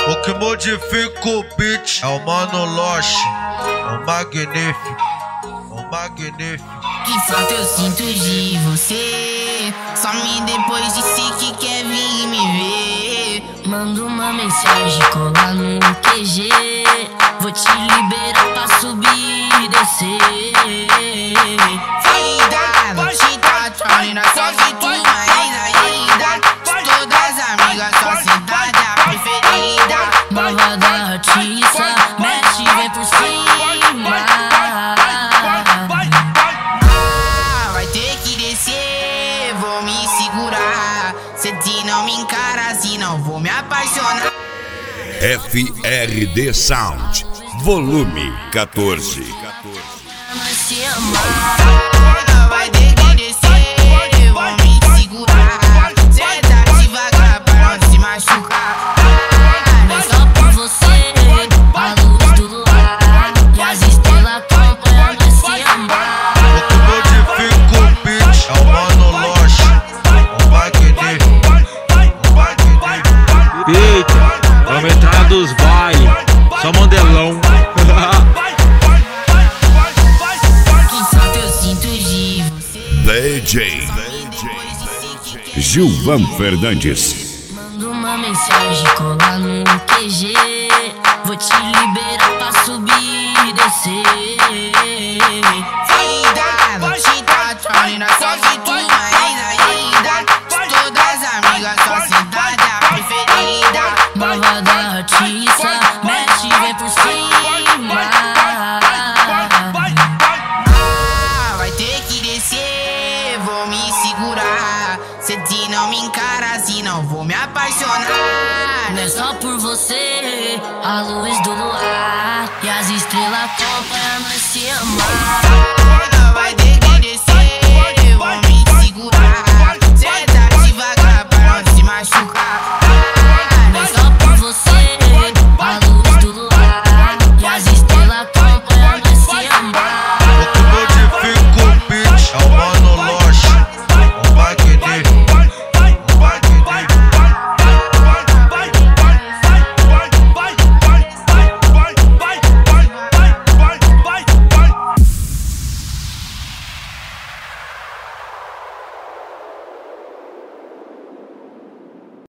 O que modifica o beat é o Mano Loche, o magnífico, o magnífico. Que falta eu sinto de você. Some depois disse que quer vir me ver. Manda uma mensagem, cola no QG. Vou te liberar pra subir e descer. Vida, não te tatuando na sua vitrine ainda. De todas as amigas, sua cidade a preferida. Nova da artista, mexe, vem por cima. Vai ter que descer, vou me segurar. Se não me encara assim, não vou me apaixonar. FRD Sound, volume 14. Se amar, vai ter que descer, vou me segurar. Cê tá devagar pra não se machucar. Mas só por você, a luz do luar e as estrelas acompanham nós se amar. O que modifica o beat é o Mano Loche, o magnífico, o magnífico. Eita, vamos entrar dos baile, só mandelão. Que falta eu sinto de você. DJ Gilvan Fernandes. Manda uma mensagem, cola no QG. Vou te liberar pra subir e descer. Vida, não te tatuando na sua vitrine ainda. De todas as amigas, sua cidade a preferida. Nova da artista, mexe, vem por cima. Vai ter que descer, vou me segurar. Se não me encara assim, não vou me apaixonar. Não é só por você, a luz do luar e as estrelas acompanham nós se amar. Vai ter que